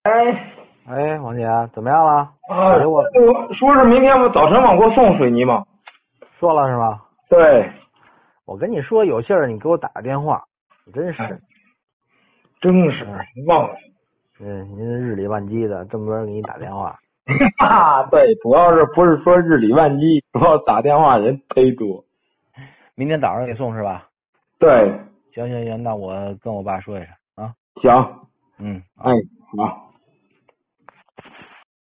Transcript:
哎， 哎，王姐，怎么样了？ 啊， 给我说是明天我早晨往过送水泥吗？ 说了是吧？ 对， 我跟你说有信儿，你给我打个电话，你真是， 真是忘了。 您日理万机的，这么多人给你打电话。 哈哈，对，主要是不是说日理万机，主要打电话人忒多。 明天早上给送是吧？ 对， 行，那我跟我爸说一声啊。 行， 嗯， 哎，好。